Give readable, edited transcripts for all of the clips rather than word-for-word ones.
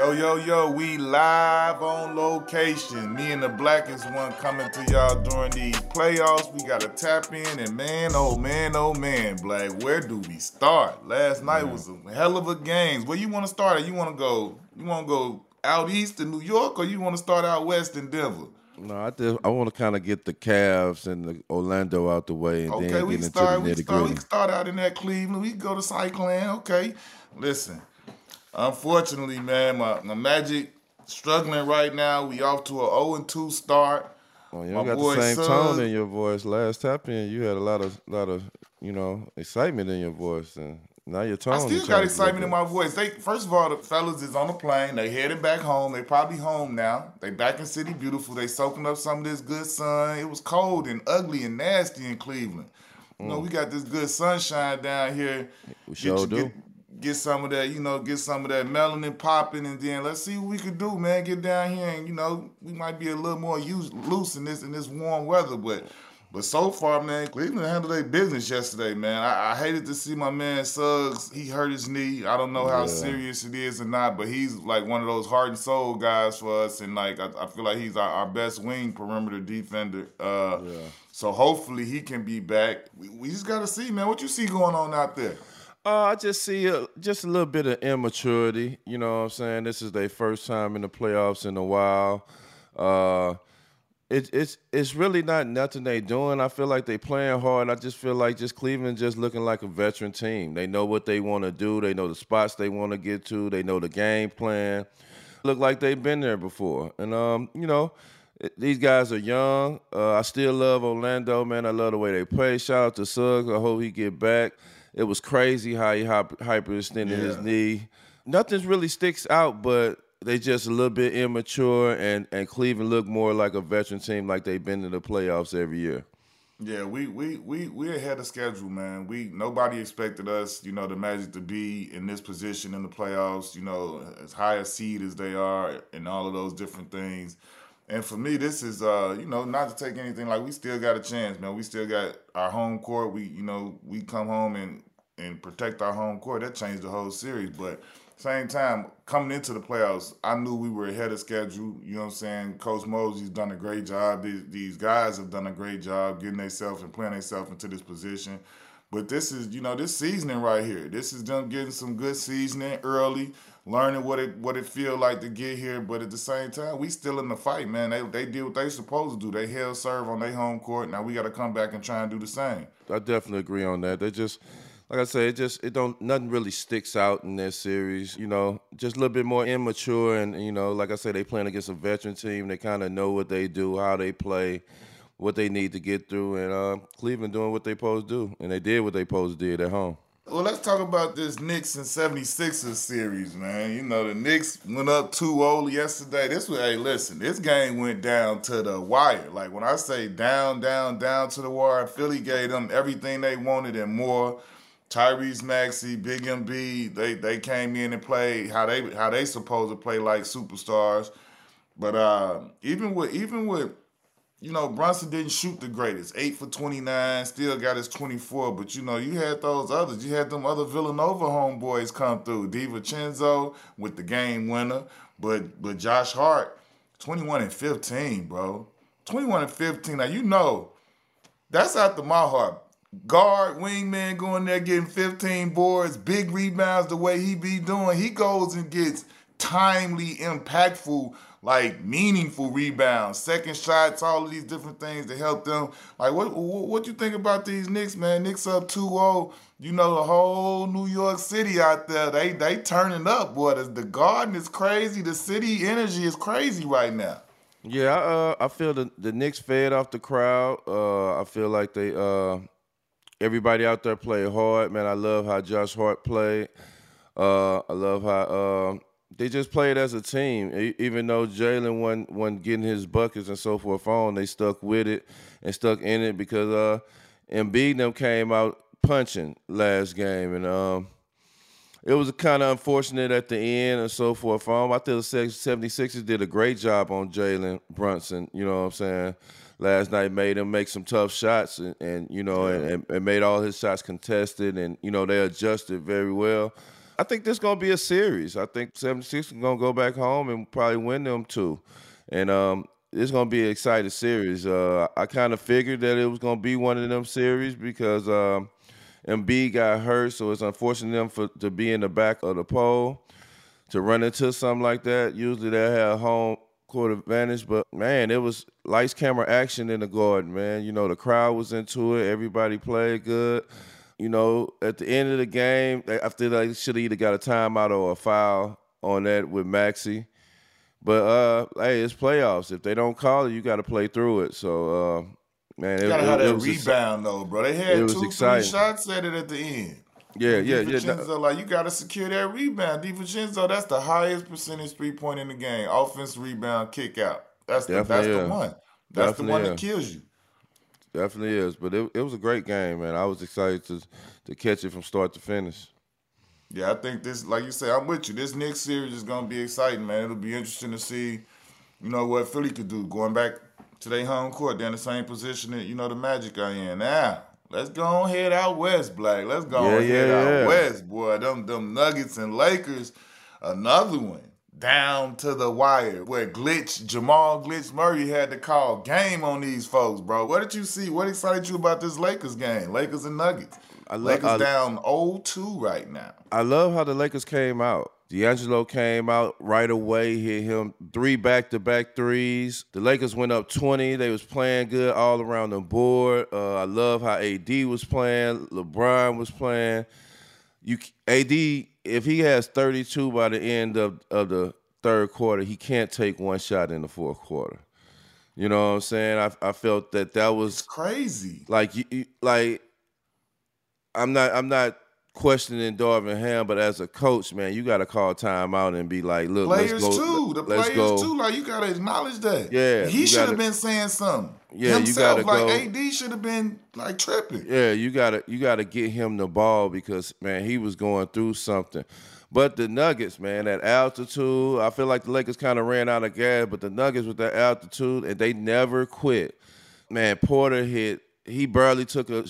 Yo, we live on location. Me and the blackest one coming to y'all during these playoffs. We got to tap in and oh man, Black, where do we start? Last night was a hell of a game. Where you want to start at? You want to go out east in New York or you want to start out west in Denver? No, I want to kind of get the Cavs and the Orlando out the way, and Okay, then get into the nitty we gritty. can start out in that Cleveland. We can go to Cyclone. Okay, listen. Unfortunately, man, my Magic struggling right now. We off to a 0-2 start. Well, you My don't got boy the same Suggs, tone in your voice. Last tap in, you had a lot of excitement in your voice, and now your tone. I still got excitement in my voice. First of all, the fellas is on the plane. They heading back home. They probably home now. They back in City Beautiful. They soaking up some of this good sun. It was cold and ugly and nasty in Cleveland. You know, we got this good sunshine down here. We sure do. Get some of that, get some of that melanin popping, and then let's see what we can do, man. Get down here, and we might be a little more loose in this warm weather, but so far, man, Cleveland handled their business yesterday, man. I hated to see my man Suggs. He hurt his knee. I don't know how serious it is or not, but he's like one of those heart and soul guys for us, and like I feel like he's our best wing perimeter defender. So hopefully he can be back. We just got to see, man. What you see going on out there? I just see just a little bit of immaturity. You know what I'm saying? This is their first time in the playoffs in a while. It's really not nothing they doing. I feel like they playing hard. I just feel like Cleveland just looking like a veteran team. They know what they want to do. They know the spots they want to get to. They know the game plan. Look like they've been there before. And these guys are young. I still love Orlando, man. I love the way they play. Shout out to Suggs. I hope he get back. It was crazy how he hyperextended his knee. Nothing really sticks out, but they just a little bit immature, and Cleveland look more like a veteran team, like they've been to the playoffs every year. Yeah, we ahead of schedule, man. Nobody expected us, the Magic to be in this position in the playoffs, as high a seed as they are, and all of those different things. And for me, this is, not to take anything, like we still got a chance, man. We still got our home court. We come home and protect our home court. That changed the whole series. But same time, coming into the playoffs, I knew we were ahead of schedule. You know what I'm saying? Coach Mosey's done a great job. These guys have done a great job getting themselves and playing themselves into this position. But this is, this seasoning right here. This is them getting some good seasoning early, learning what it feel like to get here. But at the same time, we still in the fight, man. They did what they supposed to do. They held serve on their home court. Now we got to come back and try and do the same. I definitely agree on that. They just, like I say, nothing really sticks out in their series. Just a little bit more immature, and like I say, they playing against a veteran team. They kind of know what they do, how they play, what they need to get through, and Cleveland doing what they supposed to do, and they did what they supposed to do at home. Well, let's talk about this Knicks and 76ers series, man. The Knicks went up 2-0 yesterday. This game went down to the wire. Like, when I say down to the wire, Philly gave them everything they wanted and more. Tyrese Maxey, Big MB, they came in and played how they supposed to play like superstars. But even with Brunson didn't shoot the greatest. 8 for 29, still got his 24. But, you had those others. You had them other Villanova homeboys come through. DiVincenzo with the game winner. But Josh Hart, 21 and 15, bro. 21 and 15. Now, that's after my heart. Guard, wingman going there getting 15 boards, big rebounds the way he be doing. He goes and gets timely, impactful, like meaningful rebounds, second shots, all of these different things to help them. Like, what you think about these Knicks, man? Knicks up 2-0. The whole New York City out there, they turning up, boy. The Garden is crazy. The city energy is crazy right now. Yeah, I feel the Knicks fed off the crowd. I feel like everybody out there played hard, man. I love how Josh Hart played. I love how they just played as a team. Even though Jalen wasn't getting his buckets and so forth on, they stuck with it and stuck in it because Embiid and them came out punching last game. And it was kind of unfortunate at the end and so forth on. I think the 76ers did a great job on Jalen Brunson, you know what I'm saying? Last night made him make some tough shots and made all his shots contested and, they adjusted very well. I think this gonna be a series. I think 76 is gonna go back home and probably win them two. And it's gonna be an exciting series. I kind of figured that it was gonna be one of them series because Embiid got hurt, so it's unfortunate them to be in the back of the pole to run into something like that. Usually they have home court advantage, but man, it was lights, camera, action in the Garden, man. You know, the crowd was into it. Everybody played good. You know, at the end of the game, after they should have either got a timeout or a foul on that with Maxey. But hey, it's playoffs. If they don't call it, you got to play through it. So, man, You gotta have that rebound though, bro. They had 2-3 shots at it at the end. Yeah. DiVincenzo, like you gotta secure that rebound. DiVincenzo, that's the highest percentage 3-point in the game. Offense, rebound, kick out. That's the one. That's the one that kills you. Definitely is. But it was a great game, man. I was excited to catch it from start to finish. Yeah, I think this, like you said, I'm with you. This next series is gonna be exciting, man. It'll be interesting to see, you know, what Philly could do. Going back to their home court, they're in the same position that, you know, the Magic are in. Now, let's go head out west, Black. Let's go head out west, boy. Them Nuggets and Lakers, another one. Down to the wire where Jamal Glitch Murray had to call game on these folks, bro. What did you see? What excited you about this Lakers game? Lakers and Nuggets. Lakers down 0-2 right now. I love how the Lakers came out. D'Angelo came out right away, hit him 3 back-to-back threes. The Lakers went up 20. They was playing good all around the board. I love how AD was playing. LeBron was playing. AD, if he has 32 by the end of the third quarter, he can't take one shot in the fourth quarter. You know what I'm saying? I felt that was it's crazy. Like I'm not questioning Darvin Ham, but as a coach, man, you got to call timeout and be like, look, players let's go. The players too. Like you got to acknowledge that. Yeah, he should have been saying something. Yeah, himself, you got to go. Like AD should have been like tripping. Yeah, you gotta get him the ball because man, he was going through something. But the Nuggets, man, at altitude, I feel like the Lakers kind of ran out of gas, but the Nuggets with that altitude, and they never quit. Man, Porter barely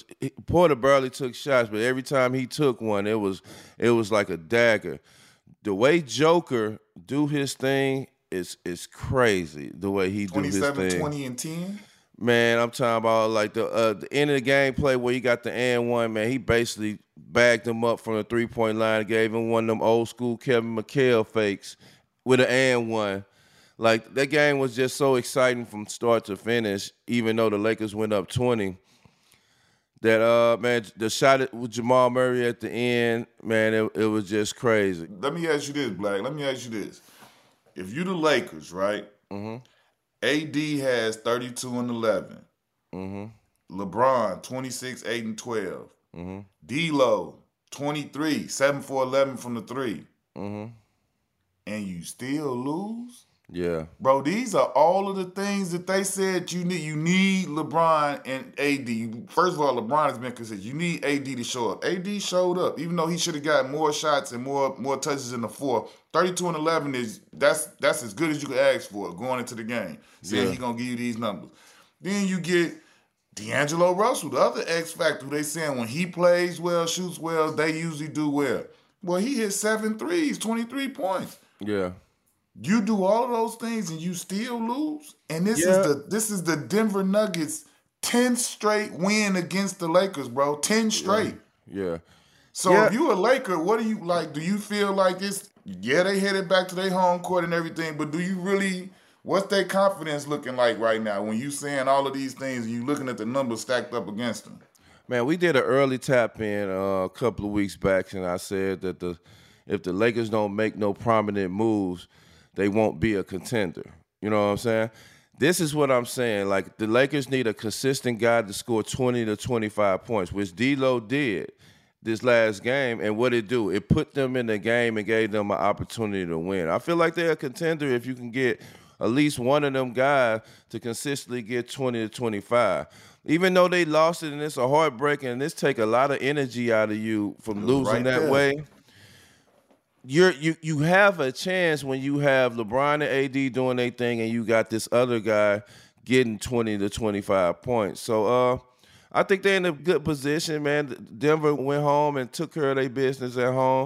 took shots, but every time he took one, it was like a dagger. The way Joker do his thing is crazy. The way he do his thing. 27, 20, and 10? Man, I'm talking about like the end of the gameplay where he got the and one, man, he basically bagged him up from the three-point line and gave him one of them old school Kevin McHale fakes with an and one. Like, that game was just so exciting from start to finish, even though the Lakers went up 20. That, man, the shot with Jamal Murray at the end, man, it was just crazy. Let me ask you this, Black. Let me ask you this. If you the Lakers, right? Mm-hmm. AD has 32 and 11. Mm-hmm. LeBron, 26, 8, and 12. Mm-hmm. D-Lo, 23, 7 for 11 from the 3. Mm-hmm. And you still lose? Yeah. Bro, these are all of the things that they said you need. You need LeBron and AD. First of all, LeBron has been consistent. You need AD to show up. AD showed up, even though he should have got more shots and more touches in the fourth. 32 and 11 that's as good as you could ask for going into the game. Saying he's gonna give you these numbers. Then you get D'Angelo Russell, the other X factor. They saying when he plays well, shoots well, they usually do well. Well, he hit 7 threes, 23 points. Yeah. You do all of those things and you still lose? And this is the Denver Nuggets 10th straight win against the Lakers, bro. 10 straight. Yeah. So if you a Laker, what do you like? Do you feel like this? Yeah, they headed back to their home court and everything, but do you really, what's their confidence looking like right now when you saying all of these things and you looking at the numbers stacked up against them? Man, we did an early tap in a couple of weeks back, and I said that if the Lakers don't make no prominent moves, they won't be a contender. You know what I'm saying? This is what I'm saying. Like, the Lakers need a consistent guy to score 20 to 25 points, which D-Lo did this last game. And what it do? It put them in the game and gave them an opportunity to win. I feel like they're a contender if you can get at least one of them guys to consistently get 20 to 25. Even though they lost it and it's a heartbreak and this take a lot of energy out of you from losing that way, you have a chance when you have LeBron and AD doing their thing and you got this other guy getting 20 to 25 points. So I think they're in a good position, man. Denver went home and took care of their business at home.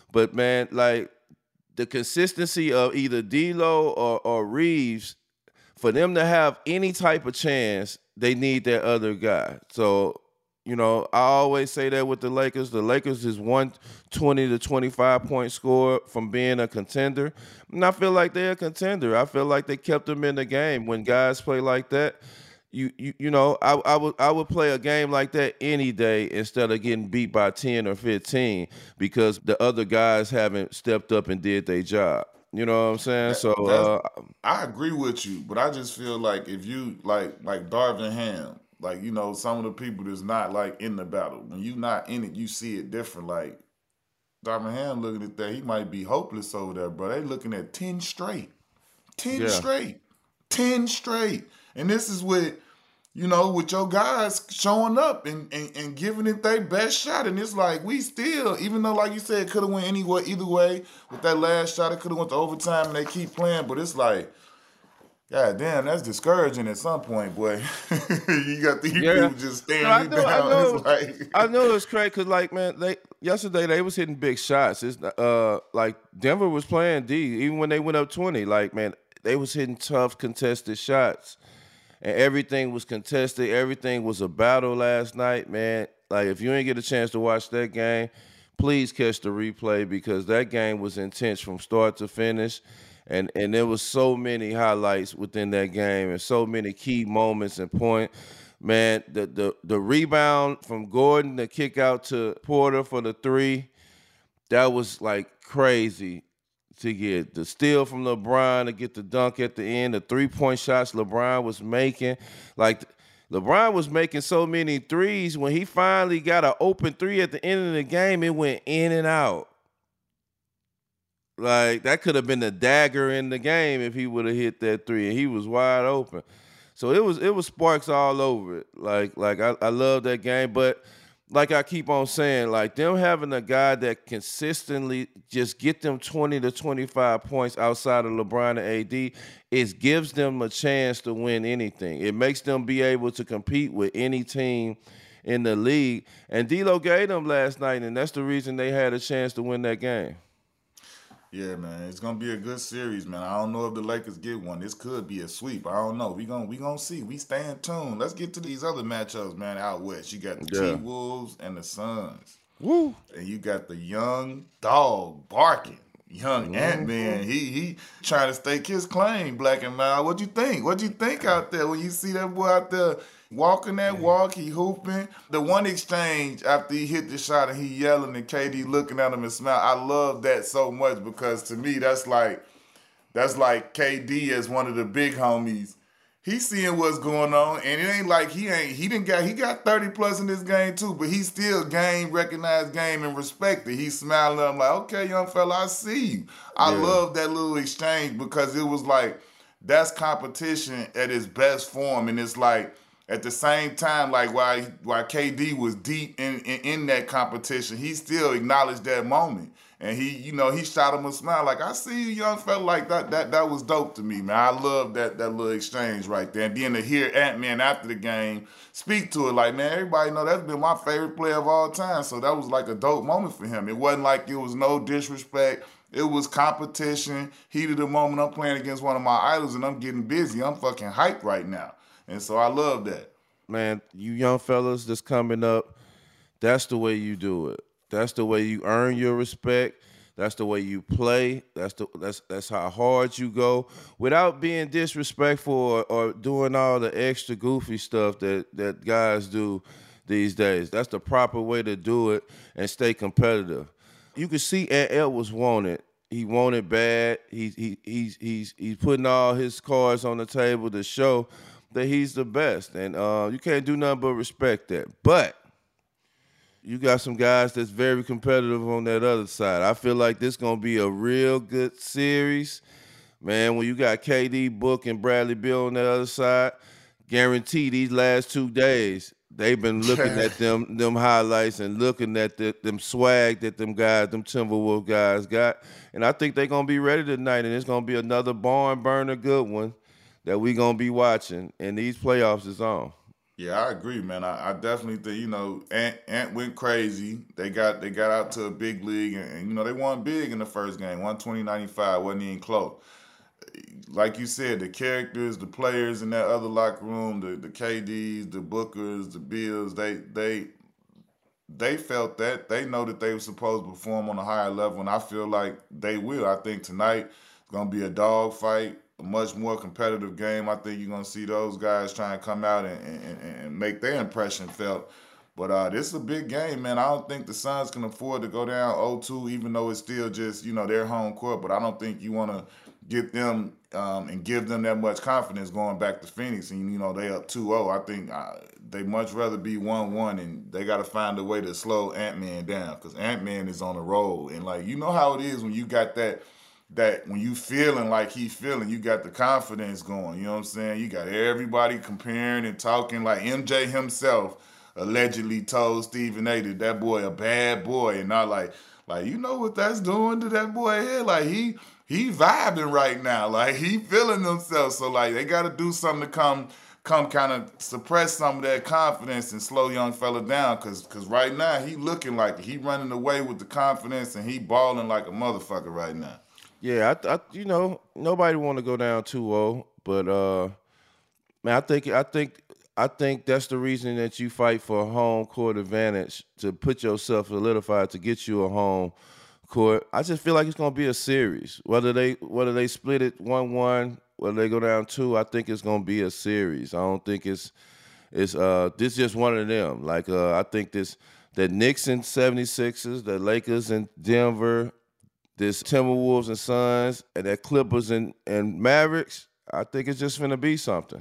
But man, like the consistency of either D'Lo or Reeves, for them to have any type of chance, they need that other guy. So, I always say that with the Lakers. The Lakers is 120 to 25 point score from being a contender. And I feel like they're a contender. I feel like they kept them in the game. When guys play like that, I would play a game like that any day instead of getting beat by 10 or 15 because the other guys haven't stepped up and did their job. You know what I'm saying? That, So that's I agree with you, but I just feel like if you like Darvin Ham, like some of the people that's not like in the battle. When you not in it, you see it different. Like Darvin Ham looking at that, he might be hopeless over there, bro. They looking at 10 straight. 10 yeah. straight. 10 straight. And this is with your guys showing up and giving it their best shot. And it's like we still, even though like you said, it could have went anywhere either way. With that last shot, it could have went to overtime and they keep playing. But it's like, God damn, that's discouraging at some point, boy. You got these Yeah. people just No, I staring you know, I down. know, It's like I know it's crazy because, like, man, yesterday they was hitting big shots. It's like Denver was playing D even when they went up 20. Like, man, they was hitting tough contested shots, and everything was contested. Everything was a battle last night, man. Like, if you ain't get a chance to watch that game, please catch the replay because that game was intense from start to finish. And there was so many highlights within that game and so many key moments and point. Man, the rebound from Gordon, the kick out to Porter for the three, that was like crazy to get. The steal from LeBron to get the dunk at the end, the 3-point shots LeBron was making. Like LeBron was making so many threes. When he finally got an open three at the end of the game, it went in and out. Like that could have been the dagger in the game if he would have hit that three, and he was wide open. So it was sparks all over it. Like I love that game, but like I keep on saying, like them having a guy that consistently just get them 20 to 25 points outside of LeBron and AD, it gives them a chance to win anything. It makes them be able to compete with any team in the league. And D'Lo gave them last night, and that's the reason they had a chance to win that game. yeah, man, it's gonna be a good series, man. I don't know if the Lakers get one. This could be a sweep. I don't know. We gonna see. We stay in tune. Let's get to these other matchups, man. Out west, you got the T Yeah. Wolves and the Suns, Woo. and you got the young dog barking. Young Ant Man, he trying to stake his claim, Black and Mild. What you think? What you think out there when you see that boy out there walking that walk, he hooping? The one exchange after he hit the shot and he yelling and KD looking at him and smile. I love that so much because to me that's like KD as one of the big homies. He's seeing what's going on, and it ain't like he got 30 plus in this game too, but he still recognized game and respected. He's smiling at him like, okay, young fella, I see you. I Yeah. love that little exchange because it was like that's competition at its best form, and it's like at the same time, like while KD was deep in that competition, he still acknowledged that moment. And he shot him a smile like, I see you, young fella, like that was dope to me, man. I love that little exchange right there. And then to hear Ant-Man after the game speak to it, like, man, everybody know that's been my favorite player of all time. So that was like a dope moment for him. It wasn't like it was no disrespect. It was competition, heat of the moment. I'm playing against one of my idols and I'm getting busy. I'm fucking hyped right now. And so I love that. Man, you young fellas that's coming up, that's the way you do it. That's the way you earn your respect. That's the way you play. That's how hard you go without being disrespectful or doing all the extra goofy stuff that guys do these days. That's the proper way to do it and stay competitive. You can see Ant Edwards wanted. He wanted bad. He's putting all his cards on the table to show that he's the best, and you can't do nothing but respect that. But you got some guys that's very competitive on that other side. I feel like this gonna be a real good series, man. When you got KD, Book, and Bradley Beal on the other side, guarantee these last 2 days they've been looking at them highlights and looking at them swag that them Timberwolves guys got, and I think they're gonna be ready tonight, and it's gonna be another barn burner good one that we gonna be watching, and these playoffs is on. Yeah, I agree, man. I definitely think Ant went crazy. They got out to a big league, and they won big in the first game. 120-95, wasn't even close. Like you said, the characters, the players in that other locker room, the KDs, the Bookers, the Bills, they felt that. They know that they were supposed to perform on a higher level, and I feel like they will. I think tonight it's gonna be a dog fight, a much more competitive game. I think you're gonna see those guys trying to come out and make their impression felt. But this is a big game, man. I don't think the Suns can afford to go down 0-2, even though it's still just their home court. But I don't think you want to get them and give them that much confidence going back to Phoenix, and they up 2-0. I think they much rather be 1-1, and they got to find a way to slow Ant-Man down, because Ant-Man is on a roll, and like how it is when you got that when you feeling like he feeling, you got the confidence going. You know what I'm saying? You got everybody comparing and talking, like MJ himself allegedly told Stephen A that boy a bad boy, and not like you know what that's doing to that boy here. Like he vibing right now, like he feeling himself. So like they got to do something to come kind of suppress some of that confidence and slow young fella down, cause right now he looking like he running away with the confidence, and he balling like a motherfucker right now. Yeah, nobody want to go down 2-0, but man, I think that's the reason that you fight for a home court advantage, to put yourself solidified to get you a home court. I just feel like it's gonna be a series. Whether they split it 1-1, whether they go down 2, I think it's gonna be a series. I don't think this just one of them. Like I think the Knicks and 76ers, the Lakers and Denver, this Timberwolves and Suns, and that Clippers and Mavericks. I think it's just gonna be something.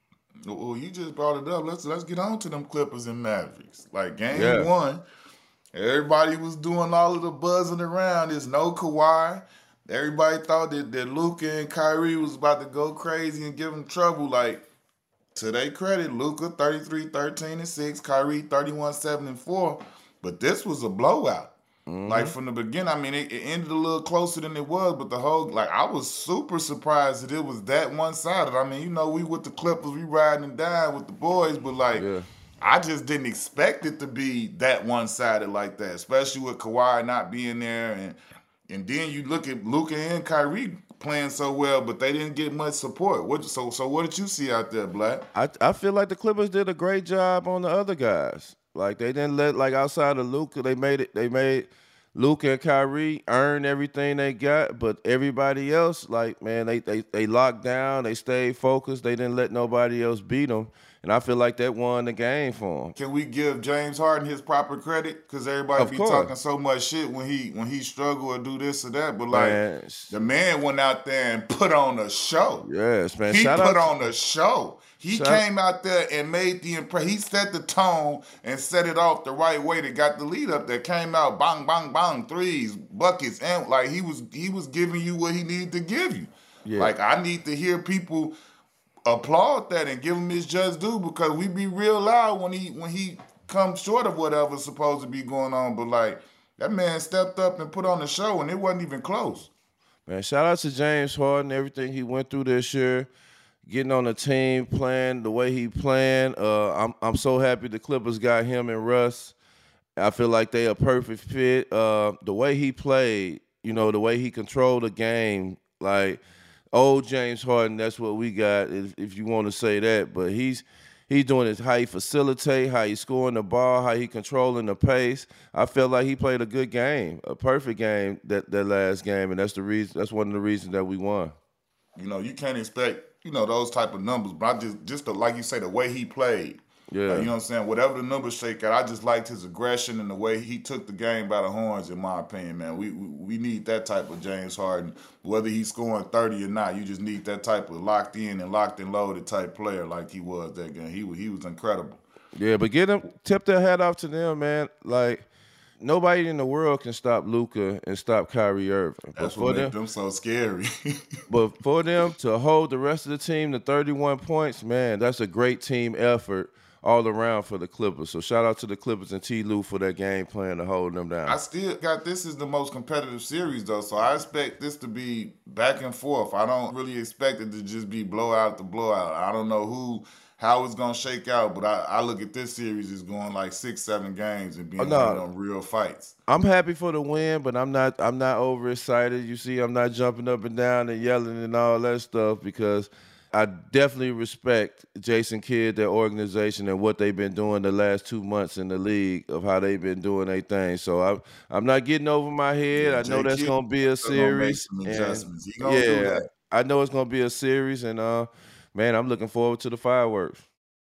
Well, you just brought it up. Let's get on to them Clippers and Mavericks. Like game Yeah. one, everybody was doing all of the buzzing around. There's no Kawhi. Everybody thought that Luka and Kyrie was about to go crazy and give them trouble. Like, to their credit, Luka 33, 13, and 6, Kyrie 31, 7, and 4. But this was a blowout. Like from the beginning, I mean, it ended a little closer than it was, but I was super surprised that it was that one-sided. I mean, we with the Clippers, we riding and dying with the boys, but Yeah. I just didn't expect it to be that one-sided like that, especially with Kawhi not being there, and then you look at Luka and Kyrie playing so well, but they didn't get much support. So what did you see out there, Black? I feel like the Clippers did a great job on the other guys. Like they didn't let, like, outside of Luka, they made Luka and Kyrie earn everything they got, but everybody else, like, man, they locked down, they stayed focused, they didn't let nobody else beat them, and I feel like that won the game for them. Can we give James Harden his proper credit? Because everybody Of be course. talking so much shit when he struggle or do this or that. But like Man, the man went out there and put on a show. yes, man. He Shout put out on a show. He shout- came out there and made the impression. He set the tone and set it off the right way that got the lead up there. Came out bang, bang, bang, threes, buckets, and like he was giving you what he needed to give you. Yeah. Like I need to hear people applaud that and give him his just due, because we be real loud when he comes short of whatever's supposed to be going on. But like that man stepped up and put on the show, and it wasn't even close. Man, shout out to James Harden, everything he went through this year, getting on the team, playing the way he playing. I'm so happy the Clippers got him and Russ. I feel like they a perfect fit. The way he played, the way he controlled the game, like old James Harden, that's what we got, if you want to say that. But he's doing it, how he facilitate, how he scoring the ball, how he controlling the pace. I felt like he played a good game, a perfect game that last game, and that's one of the reasons that we won. You can't expect those type of numbers, but I like you say, the way he played. Yeah. Like, you know what I'm saying? Whatever the numbers shake out, I just liked his aggression and the way he took the game by the horns, in my opinion, man. We need that type of James Harden. Whether he's scoring 30 or not, you just need that type of locked in and loaded type player like he was that game. He was incredible. Yeah, but tip their hat off to them, man. Like, nobody in the world can stop Luka and stop Kyrie Irving. That's what makes them so scary. But for them to hold the rest of the team to 31 points, man, that's a great team effort all around for the Clippers. So shout out to the Clippers and T. Lue for that game plan to hold them down. I still got this is the most competitive series, though, so I expect this to be back and forth. I don't really expect it to just be blowout to blowout. I don't know who how it's gonna shake out. But I look at this series as going like 6-7 games and Oh, being one of no, them real fights. I'm happy for the win, but I'm not overexcited. You see, I'm not jumping up and down and yelling and all that stuff because I definitely respect Jason Kidd, their organization, and what they've been doing the last 2 months in the league of how they've been doing their thing. So I'm not getting over my head. Yeah, I know J that's Kidd gonna be a still gonna make series, some and adjustments. He gonna do yeah, that. I know it's gonna be a series, and man, I'm looking forward to the fireworks.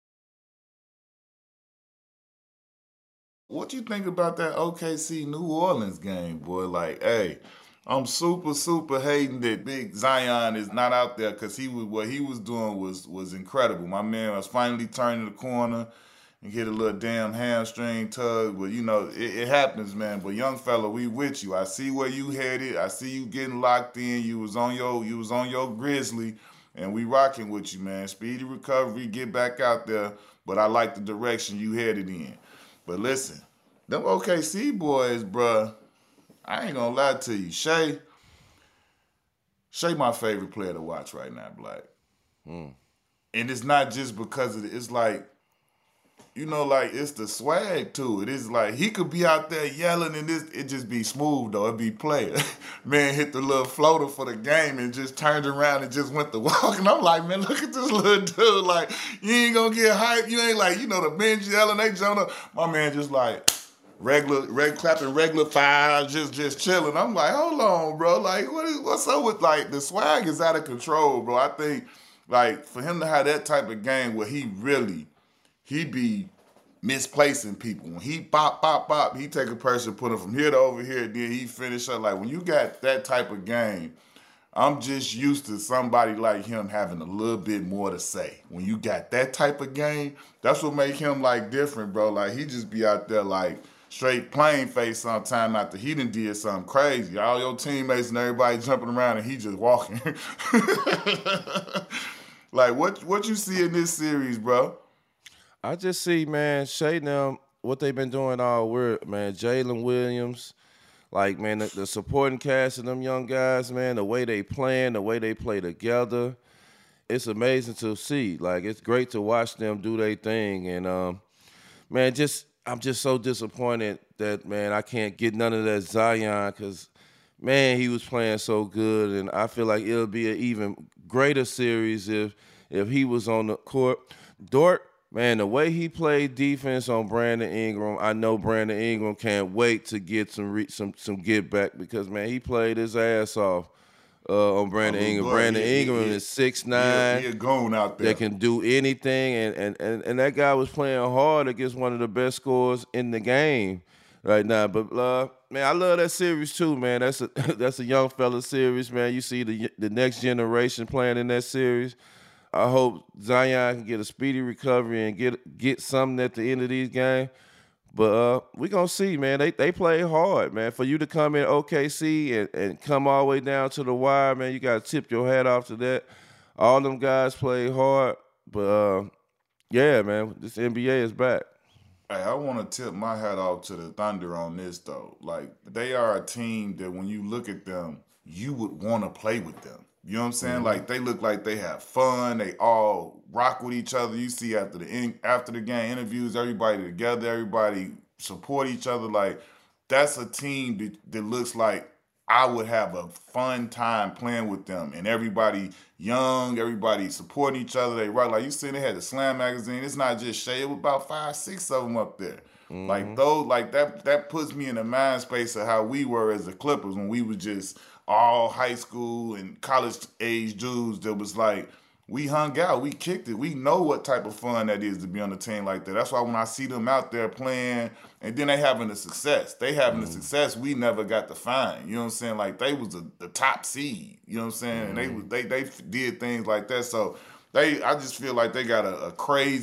What you think about that OKC New Orleans game, boy? Like, hey, I'm super hating that Big Zion is not out there because he was what he was doing was incredible. My man was finally turning the corner and hit a little damn hamstring tug. But you know, it happens, man. But young fella, we with you. I see where you headed. I see you getting locked in. You was on your Grizzly, and we rocking with you, man. Speedy recovery, get back out there. But I like the direction you headed in. But listen, them OKC boys, bruh, I ain't gonna lie to you. Shea my favorite player to watch right now, Black. And it's not just because of it. It's like, like it's the swag to it. It's like he could be out there yelling and it just be smooth though. It be player. Man hit the little floater for the game and just turned around and just went to walk. And I'm like, man, look at this little dude. Like, you ain't gonna get hyped. You ain't like, the bench yelling, they jumping up. My man just like clapping regular fives, just chilling. I'm like, hold on, bro. Like, what's up with like the swag is out of control, bro. I think like for him to have that type of game where he be misplacing people. When he pop, he take a person, put him from here to over here, then he finish up. Like when you got that type of game, I'm just used to somebody like him having a little bit more to say. When you got that type of game, that's what make him like different, bro. Like he just be out there like straight plain face sometime after he done did something crazy. All your teammates and everybody jumping around and he just walking. Like what you see in this series, bro? I just see, man, Shay and them, what they've been doing all year, man. Jalen Williams, like, man, the supporting cast of them young guys, man, the way they playing, the way they play together, it's amazing to see. Like, it's great to watch them do their thing. And, man, I'm just so disappointed that, man, I can't get none of that Zion because, man, he was playing so good. And I feel like it'll be an even greater series if he was on the court. Dort, man, the way he played defense on Brandon Ingram, I know Brandon Ingram can't wait to get some get back because, man, he played his ass off on Brandon Ingram. Brandon Ingram is 6'9". He a goon out there. That can do anything, and that guy was playing hard against one of the best scorers in the game right now. But man, I love that series too, man. That's a young fella series, man. You see the next generation playing in that series. I hope Zion can get a speedy recovery and get something at the end of these games. But we gonna see, man. They play hard, man. For you to come in OKC and come all the way down to the wire, man, you gotta tip your hat off to that. All them guys play hard, but yeah, man, this NBA is back. Hey, I want to tip my hat off to the Thunder on this though. Like they are a team that when you look at them, you would want to play with them. You know what I'm saying? Like they look like they have fun. They all rock with each other. You see after the game interviews, everybody together, everybody support each other. Like that's a team that looks like I would have a fun time playing with them. And everybody young, everybody supporting each other. They rock. Like you said, they had the Slam magazine. It's not just Shea. It was about 5, 6 of them up there. Like those, like that puts me in the mind space of how we were as the Clippers when we was just all high school and college age dudes that was like, we hung out, we kicked it. We know what type of fun that is to be on a team like that. That's why when I see them out there playing and then they having the success, we never got to find. You know what I'm saying? Like they was the top seed. You know what I'm saying? And they did things like that. So I just feel like they got a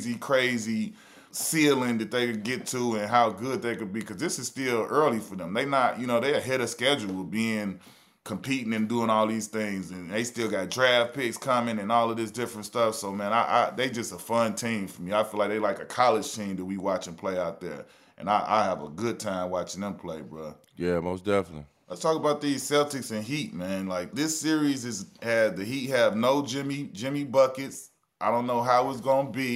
crazy ceiling that they could get to and how good they could be because this is still early for them. They not, they ahead of schedule being competing and doing all these things, and they still got draft picks coming and all of this different stuff. So man, they just a fun team for me. I feel like they like a college team that we watch and play out there, and I have a good time watching them play, bro. Yeah, most definitely. Let's talk about these Celtics and Heat, man. Like this series the Heat have no Jimmy buckets. I don't know how it's gonna be.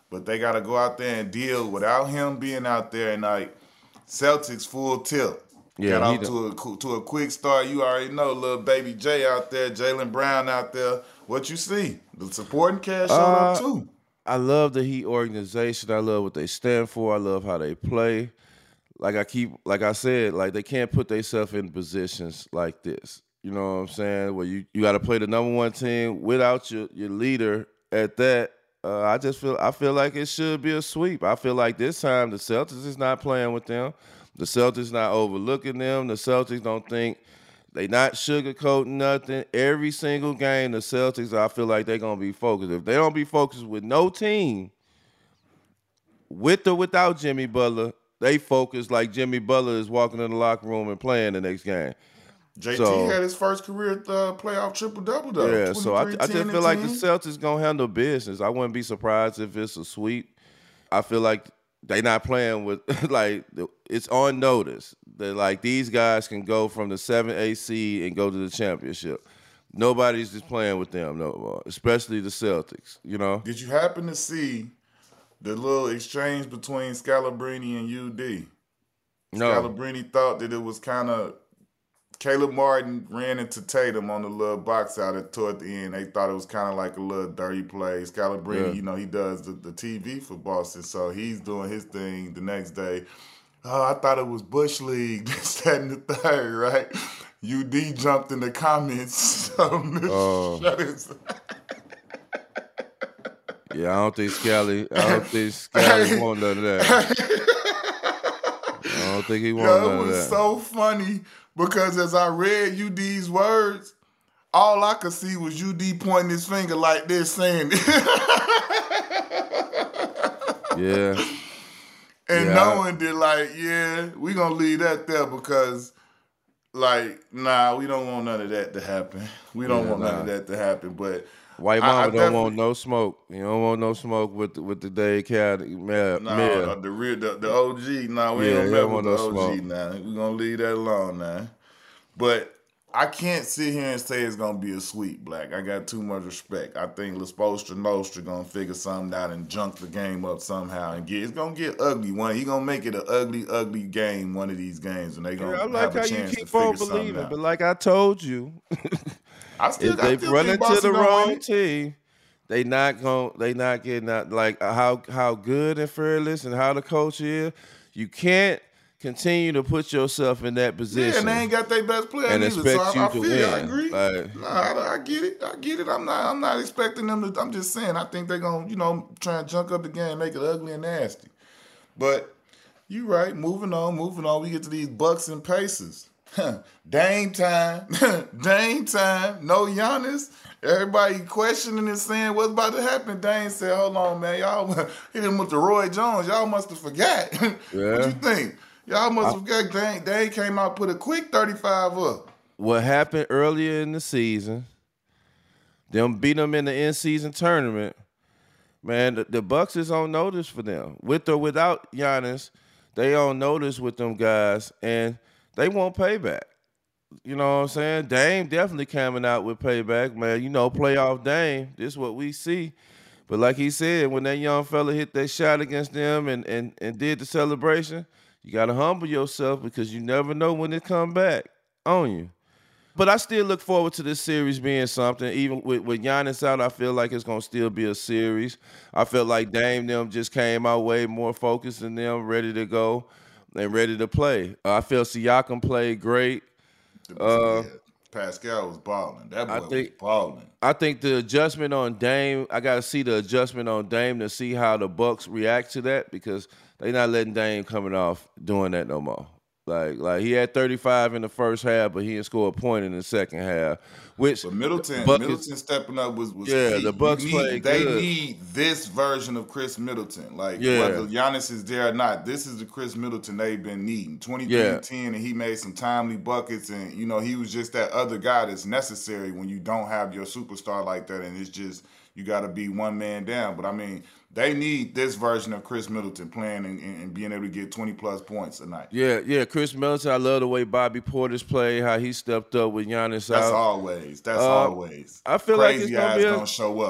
but they got to go out there and deal without him being out there. And like Celtics full tilt. Yeah, Got he off done. to a quick start. You already know, little baby Jay out there, Jaylen Brown out there. What you see? The supporting cast showed up Uh, too. I love the Heat organization. I love what they stand for. I love how they play. Like I said, like they can't put themselves in positions like this. You know what I'm saying? Where you got to play the number one team without your leader at that. I feel like it should be a sweep. I feel like this time the Celtics is not playing with them. The Celtics not overlooking them. The Celtics don't think they not sugarcoating nothing. Every single game, the Celtics, I feel like they're gonna be focused. If they don't be focused with no team, with or without Jimmy Butler, they focus like Jimmy Butler is walking in the locker room and playing the next game. JT So had his first career playoff triple double though. yeah, so 23, I 10, just and feel like the 10. Celtics gonna handle business. I wouldn't be surprised if it's a sweep. I feel like they not playing with it's on notice that like these guys can go from the 7-8 seed and go to the championship. Nobody's just playing with them no more, especially the Celtics. You know? Did you happen to see the little exchange between Scalabrine and UD? No. Scalabrine thought that it was kind of Caleb Martin ran into Tatum on the little box out toward the end. They thought it was kind of like a little dirty play. Scalabrine, he does the TV for Boston, so he's doing his thing the next day. Oh, I thought it was Bush League, this, that, and the third, right? UD jumped in the comments. Yeah, I don't think Scally want none of that. I don't think he want none of that. It was so funny because as I read UD's words, all I could see was UD pointing his finger like this, saying Yeah. And knowing that, like, we gonna leave that there because, like, nah, we don't want none of that to happen. We don't want none of that to happen. But White Mama don't want no smoke. You don't want no smoke with the Dade County mayor. The OG. Nah, we don't mess with the OG now. We gonna leave that alone now. But I can't sit here and say it's gonna be a sweep, Black. I got too much respect. I think Nostra gonna figure something out and junk the game up somehow and it's gonna get ugly. He gonna make it an ugly, ugly game one of these games, and they gonna have a chance to figure something out. But like I told you, if they run into the wrong team, they not getting out. Like how good and fearless and how the coach is, you can't continue to put yourself in that position. Yeah, and they ain't got their best player and either. Expect so you I to feel win. I agree. Like, I get it. I'm not expecting them to. I'm just saying. I think they're gonna, try and junk up the game, make it ugly and nasty. But you right. Moving on. We get to these Bucks and Pacers. Dame time. Dame time. No Giannis. Everybody questioning and saying what's about to happen. Dame said, "Hold on, man. Y'all hit him with the Roy Jones. Y'all must have forgot." Yeah. What you think? Y'all must have forgot. Dame came out, put a quick 35 up. What happened earlier in the season? Them beat them in the in-season tournament. Man, the Bucks is on notice for them. With or without Giannis, they on notice with them guys, and they want payback. You know what I'm saying? Dame definitely coming out with payback, man. Playoff Dame, this is what we see. But like he said, when that young fella hit that shot against them and did the celebration, you got to humble yourself because you never know when it come back on you. But I still look forward to this series being something. Even with Giannis out, I feel like it's going to still be a series. I felt like Dame them just came out way more focused than them, ready to go and ready to play. I feel Siakam played great. Pascal was balling. That boy was balling. I think the adjustment on Dame, I got to see the adjustment on Dame to see how the Bucks react to that because they not letting Dame coming off doing that no more. Like he had 35 in the first half, but he didn't score a point in the second half. But Middleton stepping up was key. The Bucks played good. They good. need this version of Chris Middleton. Whether Giannis is there or not, this is the Chris Middleton they've been needing. 23-10, and he made some timely buckets, and he was just that other guy that's necessary when you don't have your superstar like that, and it's just you got to be one man down. But I mean, they need this version of Chris Middleton playing and being able to get 20-plus points a night. Yeah, Chris Middleton. I love the way Bobby Portis played, how he stepped up with Giannis out. That's always. I feel like it's gonna show up.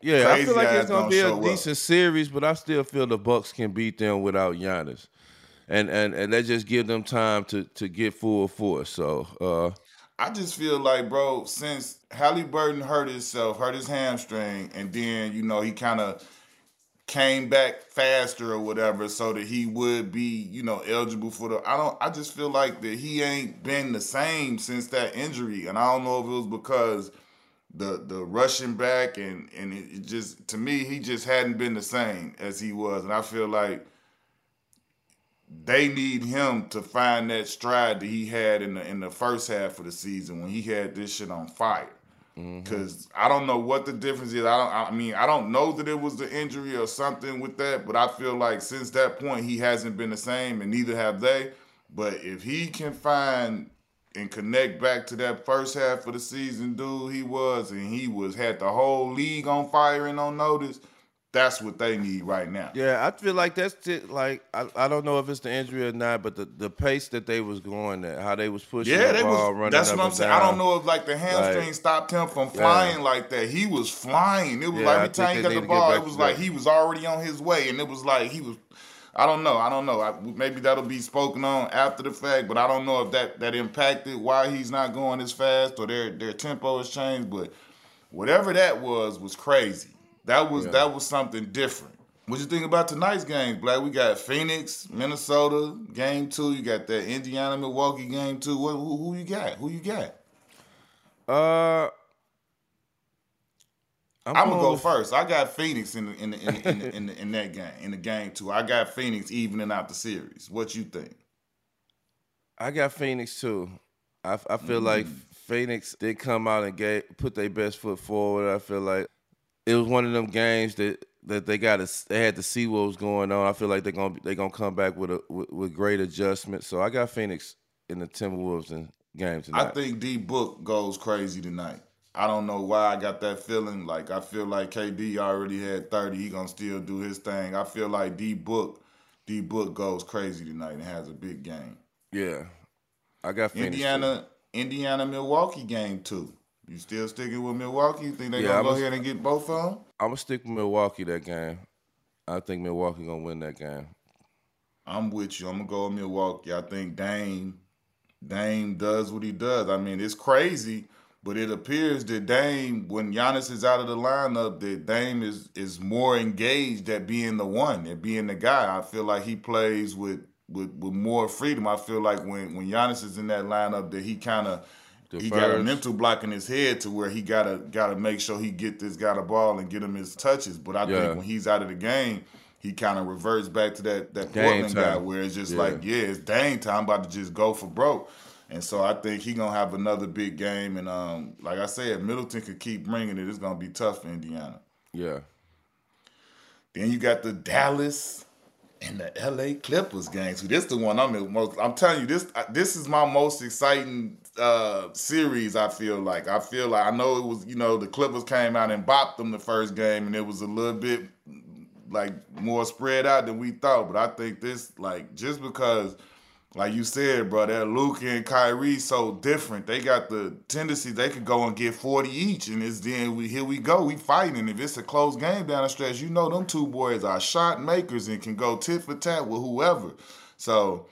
Yeah, I feel crazy like it's ass gonna don't be a show up. decent series, but I still feel the Bucks can beat them without Giannis. And that just give them time to get full force. So I just feel like, bro, since Halliburton hurt himself, hurt his hamstring, and then he kind of came back faster or whatever, so that he would be eligible for the. I just feel like that he ain't been the same since that injury, and I don't know if it was because the rushing back and it just, to me, he just hadn't been the same as he was, and I feel like they need him to find that stride that he had in the first half of the season when he had this shit on fire. Because I don't know what the difference is. I don't know that it was the injury or something with that, but I feel like since that point he hasn't been the same, and neither have they. But if he can find and connect back to that first half of the season, dude, had the whole league on fire and on notice. That's what they need right now. yeah, I feel like that's it. Like I don't know if it's the injury or not, but the pace that they was going at, how they was pushing Yeah, the ball, running that's up what I'm and saying. I don't down. know if like the hamstring Like, stopped him from yeah, flying like that. He was flying. It was like yeah, I every think time he they got need the to get ball, it back was to like that. he was already on his way, and it was like he was. I don't know. Maybe that'll be spoken on after the fact, but I don't know if that impacted why he's not going as fast or their tempo has changed. But whatever that was crazy. Yeah. That was something different. What you think about tonight's games, Black? We got Phoenix, Minnesota, game 2. You got that Indiana, Milwaukee game 2. Who you got? Who you got? Uh, I'm I'm gonna going go with first. I got Phoenix in that game, in the game 2. I got Phoenix evening out the series. What you think? I got Phoenix too. I feel like Phoenix did come out and put their best foot forward. I feel like it was one of them games that they had to see what was going on. I feel like they're gonna come back with great adjustments. So I got Phoenix in the Timberwolves in game I tonight. think D Book goes crazy tonight. I don't know why I got that feeling. Like I feel like KD already had 30. He gonna still do his thing. I feel like D Book goes crazy tonight and has a big game. Yeah, I got Phoenix too. Indiana, Milwaukee game 2. You still sticking with Milwaukee? You think they Yeah, gonna go ahead and get both of them? I'm gonna stick with Milwaukee that game. I think Milwaukee gonna win that game. I'm with you. I'm gonna go with Milwaukee. I think Dame does what he does. I mean, it's crazy, but it appears that Dame, when Giannis is out of the lineup, that Dame is more engaged at being the one, at being the guy. I feel like he plays with more freedom. I feel like when Giannis is in that lineup, that he got a Defers. mental block in his head to where he gotta make sure he get this guy the ball and get him his touches. But I think Yeah, when he's out of the game, he kind of reverts back to that game Portland guy time. where it's just Yeah, like, yeah, it's Dame time. I'm about to just go for broke. And so I think he gonna have another big game. And like I said, Middleton could keep bringing it. It's gonna be tough for Indiana. yeah. Then you got the Dallas and the LA Clippers game. So this the one I'm telling you, this is my most exciting series. I feel like I know it was, the Clippers came out and bopped them the first game, and it was a little bit like more spread out than we thought. But I think this, like, just because, like you said, bro, that Luka and Kyrie so different. They got the tendency they could go and get 40 each, and here we go, we fighting. And if it's a close game down the stretch, them two boys are shot makers and can go tit for tat with whoever. So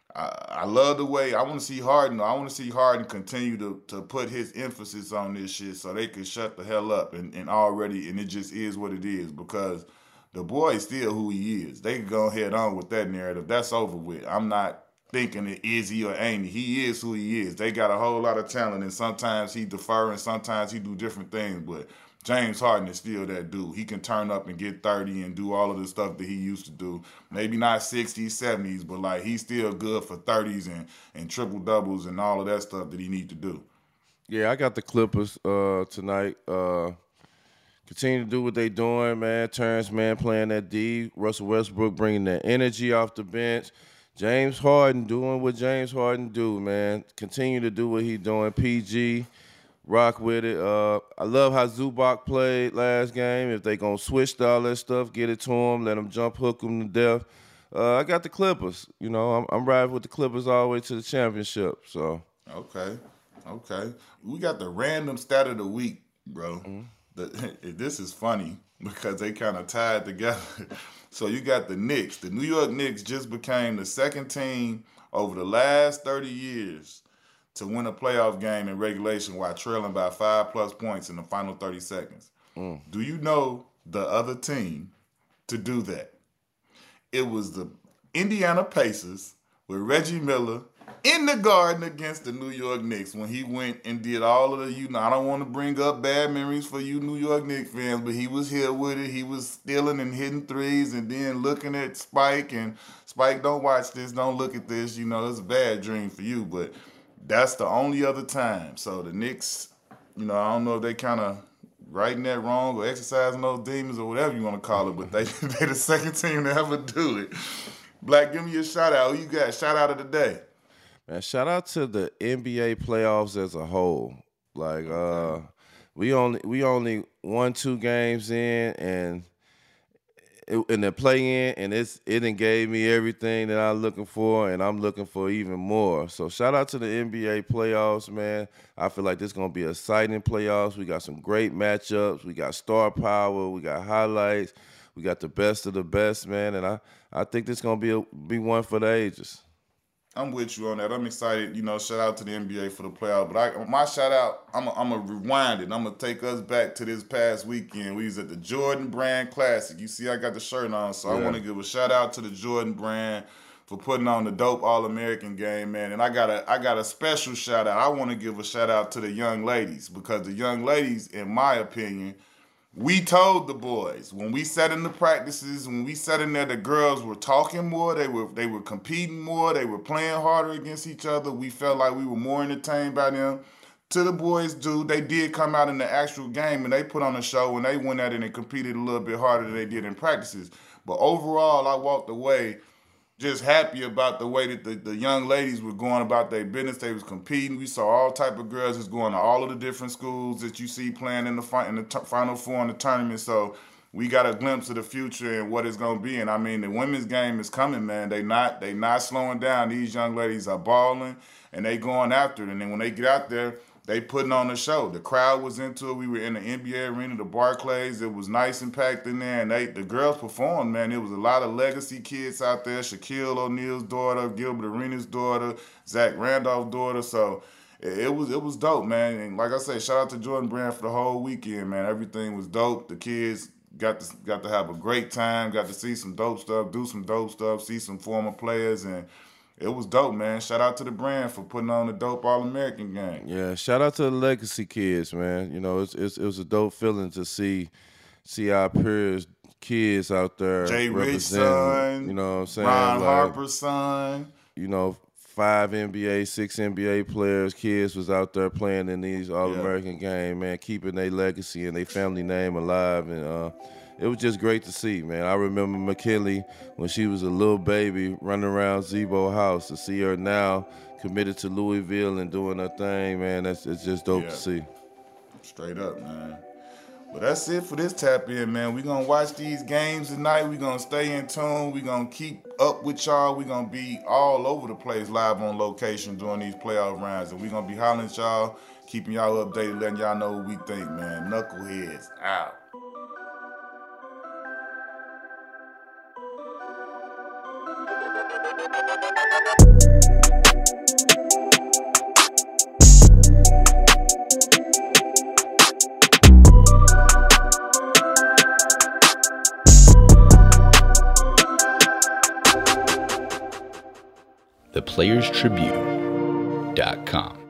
I love the way I want to see Harden. I want to see Harden continue to put his emphasis on this shit so they can shut the hell up and it just is what it is, because the boy is still who he is. They can go ahead on with that narrative. That's over with. I'm not thinking it is he or ain't he. He is who he is. They got a whole lot of talent, and sometimes he defer and sometimes he do different things. But James Harden is still that dude. He can turn up and get 30 and do all of the stuff that he used to do. Maybe not 60s, 70s, but like he's still good for 30s and triple doubles and all of that stuff that he need to do. Yeah, I got the Clippers tonight. Continue to do what they doing, man. Terrence Mann playing that D. Russell Westbrook bringing that energy off the bench. James Harden doing what James Harden do, man. Continue to do what he doing. PG, rock with it. I love how Zubac played last game. If they gonna switch to all that stuff, get it to him, let him jump hook him to death. I got the Clippers. I'm riding with the Clippers all the way to the championship. So Okay. We got the random stat of the week, bro. This is funny because they kind of tied together. So you got the Knicks. The New York Knicks just became the second team over the last 30 years to win a playoff game in regulation while trailing by 5+ points in the final 30 seconds. Do you know the other team to do that? It was the Indiana Pacers with Reggie Miller in the Garden against the New York Knicks when he went and did all of the, I don't want to bring up bad memories for you New York Knicks fans, but he was here with it. He was stealing and hitting threes and then looking at Spike, and Spike, don't watch this, don't look at this. It's a bad dream for you, but that's the only other time. So the Knicks, I don't know if they kind of righting that wrong or exercising those demons or whatever you want to call it, but they the second team to ever do it. Black, give me a shout out. Who you got? Shout out of the day. Man, shout out to the NBA playoffs as a whole. Like, we only won 2 games in, and in the play-in, and it done gave me everything that I'm looking for, and I'm looking for even more. So shout out to the NBA playoffs, man. I feel like this is going to be exciting playoffs. We got some great matchups. We got star power. We got highlights. We got the best of the best, man, and I think this is going to be one for the ages. I'm with you on that. I'm excited. Shout out to the NBA for the playoff. But my shout out, I'm going to rewind it. I'm going to take us back to this past weekend. We was at the Jordan Brand Classic. You see, I got the shirt on, so yeah. I want to give a shout out to the Jordan Brand for putting on the dope All-American game, man. And I got a special shout out. I want to give a shout out to the young ladies, because the young ladies, in my opinion, we told the boys when we sat in the practices, when we sat in there, the girls were talking more, they were competing more, they were playing harder against each other. We felt like we were more entertained by them. To the boys, they did come out in the actual game and they put on a show and they went at it and competed a little bit harder than they did in practices. But overall, I walked away just happy about the way that the young ladies were going about their business. They was competing. We saw all type of girls that's going to all of the different schools that you see playing in the Final Four in the tournament. So we got a glimpse of the future and what it's going to be. And, I mean, the women's game is coming, man. They not slowing down. These young ladies are balling, and they going after it. And then when they get out there, they putting on a show. The crowd was into it. We were in the NBA arena, the Barclays. It was nice and packed in there, and the girls performed, man. It was a lot of legacy kids out there. Shaquille O'Neal's daughter, Gilbert Arenas' daughter, Zach Randolph's daughter. So it was dope, man. And like I said, shout out to Jordan Brand for the whole weekend, man. Everything was dope. The kids got to have a great time, got to see some dope stuff, do some dope stuff, see some former players, and it was dope, man. Shout out to the Brand for putting on the dope All-American game. Yeah, shout out to the legacy kids, man. It was a dope feeling to see our peers, kids out there Jay representing. Rich son, you know what I'm saying? Ron Harper's son. 5 NBA, 6 NBA players, kids was out there playing in these All-American games, man, keeping their legacy and their family name alive, and it was just great to see, man. I remember McKinley when she was a little baby running around Zebo House. To see her now committed to Louisville and doing her thing, man, it's just dope to see. Straight up, man. But that's it for this Tap In, man. We're going to watch these games tonight. We're going to stay in tune. We're going to keep up with y'all. We're going to be all over the place live on location during these playoff rounds. And we're going to be hollering at y'all, keeping y'all updated, letting y'all know what we think, man. Knuckleheads out. ThePlayersTribune.com